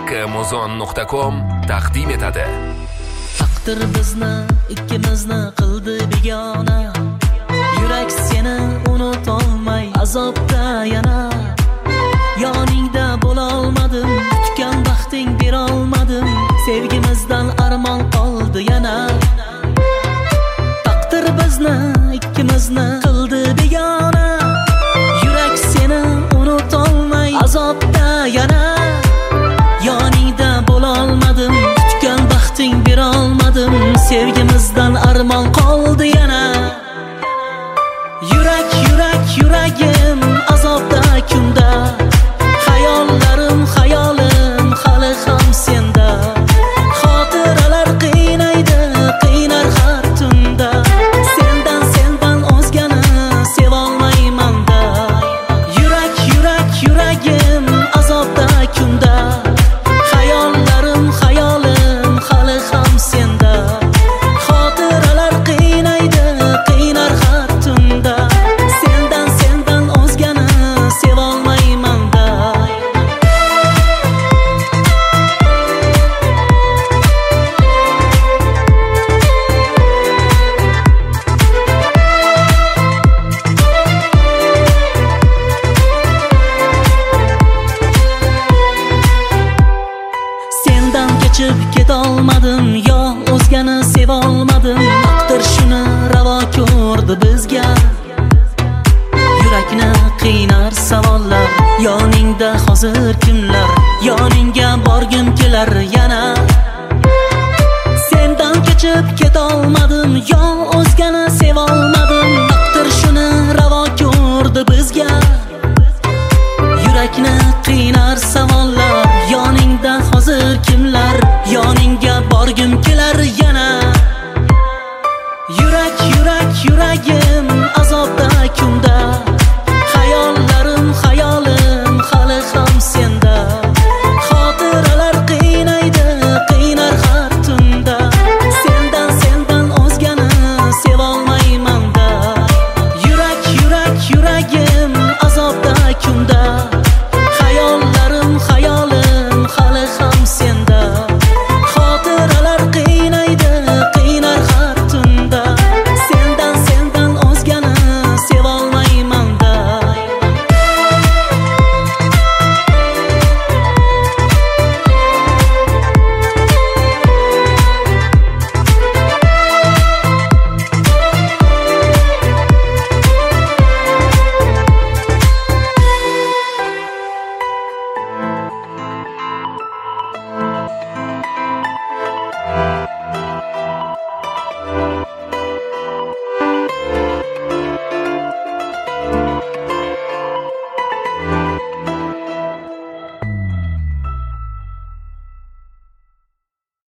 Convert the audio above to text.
haqqimuzon.com taqdim etadi. Taqdir bizni ikkimizni qildi begona. Yurak seni unutolmay azobda yana. Yoningda bo'la olmadim, kutgan baxting bera olmadim. Sevgimizdan armon qoldi yana. Taqdir bizni ikkimizni qildi begona. Yurak seni unutolmay azobda yana. Yoningda bo'la olmadim, kutgan baxting bera olmadim. Sevgimizdan armon qoldi yana. Yurak yurak yuragim azobda kunda. Hayollarim hayolim hali ham senda. Xotiralar qiynaydi, qiynar har tunda. Sendan o'zgani sevolmayman da. Yurak yurak yuragim azobda kunda. Hayollarim hayolim hali ham senda. Xotiralar qiynaydi, qiynar har tunda. Sendan o'zgani sevolmayman da. Sendan kechib ketolmadim, yo o'zgani sevolmadim. Taqdir shuni ravo ko'rdi bizga. Yurakni qiynar savollar, yoningda hozir kimlar? Yoningga borgim kelar yana. Sendan kechib ketolmadim, yo